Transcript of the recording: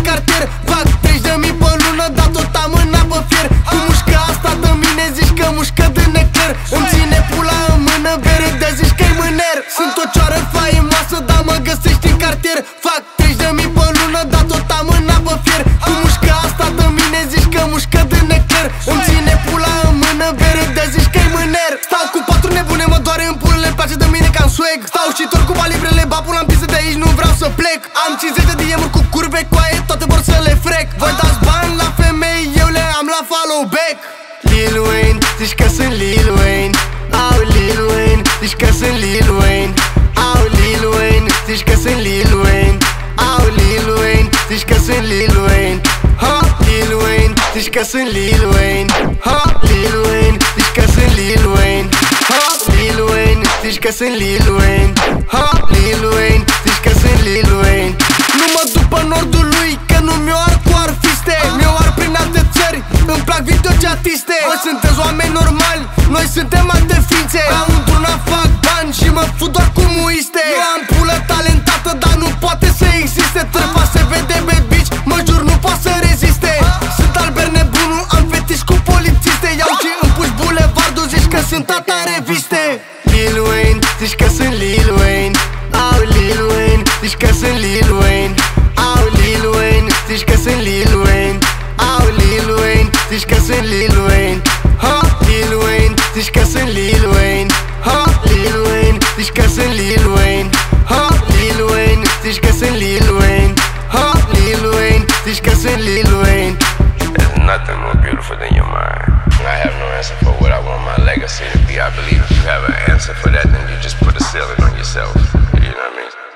cartier. Fac 30.000 pe lună, dar tot am în apă fier. Cu mușca asta de mine zici că mușcă de necler. Îmi ține pula în mână, bere de zici că-i mâner. Sunt o cioară faimoasă, dar mă găsești în cartier. Fac 30.000 pe lună, dar tot am în apă fier. Cu mușca asta de mine zici că mușcă de necler. Îmi ține pula în mână, bere de zici că-i mâner. Stau cu 4 nebune, mă doare în pulele, îmi place de mine ca în swag. Stau și torc cu balibrele, ba pula în pisă de aici, nu vreau să plec. Am 50 de DM-uri cu curve, coaie, toate vor să le frec. Voi dați bani la femei, eu le am la follow back. Lil Wayne, zici că sunt Lil Wayne. Au Lil Wayne, zici că sunt Lil Wayne. Au Lil Wayne, zici că sunt Lil Wayne. Au Lil Wayne, zici că sunt Lil Wayne. Ha, Lil Wayne, zici că sunt Lil Wayne. Ha, Lil Wayne, zici că sunt Lil Wayne. Ha, Lil Wayne, zici că sunt Lil Wayne. Ha, Lil Wayne, zici că sunt Lil Wayne. Nu mă duc pe nordul lui, că nu mi-o ar cu arfiste. Mi-o ar prin alte țări, îmi plac videochatiste. Voi sunteți oameni normali, noi suntem alte ființe. Beau într-una, fac bani și mă fut doar cu muiste. Eu am pulă talentată, dar nu poate să existe. Târfa se vede bad bitch, mă jur nu poate să reziste. Sunt Albert nebunul, am fetiș cu polițiste. Iau și îmi puși bulevardul, zici că sunt tata reviste. Lil Wayne, zici că sunt Lil Wayne. Au Lil Wayne, zici că sunt Lil Wayne. Au Lil Wayne, zici că sunt Lil Wayne. Au Lil Wayne, zici că sunt Lil Wayne. Ha, Lil Wayne, zici că sunt Lil Wayne. Ha, Lil Wayne, zici că sunt Lil Wayne. Ha, Lil Wayne, zici că sunt Lil Wayne. Ha, Lil Wayne, zici că sunt Lil Wayne. There's nothing more beautiful than your mind. I have no answer for what I want my legacy to be. I believe if you have an answer for that, then you just put a ceiling on yourself. You know what I mean?